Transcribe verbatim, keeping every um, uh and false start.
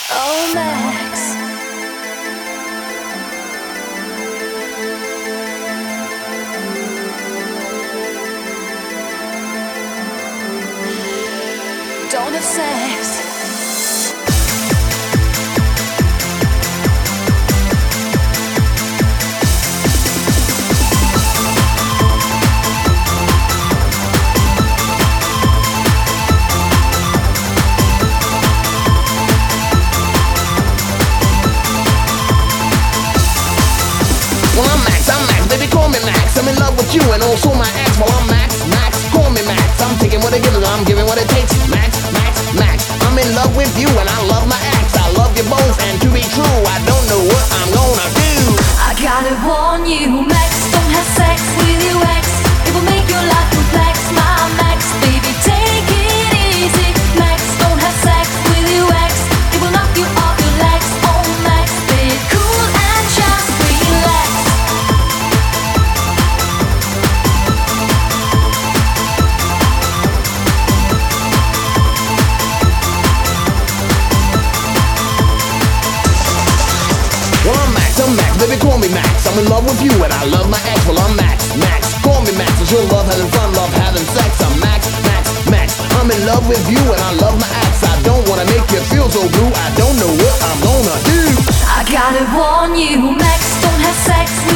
Oh, Max. Don't have sex. Well, I'm Max, I'm Max, baby, call me Max. I'm in love with you and also my ex. Well, I'm Max, Max, call me Max. I'm taking what it gives, I'm giving what it takes. Max, Max, Max. I'm in love with you and I love my ex. I love you both, and to be true, I don't know what I'm gonna do. I gotta warn you, Max, don't have sex with your ex. It will make your life complex, my Max. Baby, take it easy. Max, don't have sex with your ex. It will knock you off your legs. Oh, Max, be cool and just relax. Well, I'm Max, I'm Max, baby, call me Max. I'm in love with you and I love my ex. Well, I'm Max, Max, call me Max. It's your love having fun, love having sex. I'm Max, Max, Max. I'm in love with you and I love my ex. I don't wanna make you feel so blue. I don't know what I'm gonna do. I gotta warn you, Max, don't have sex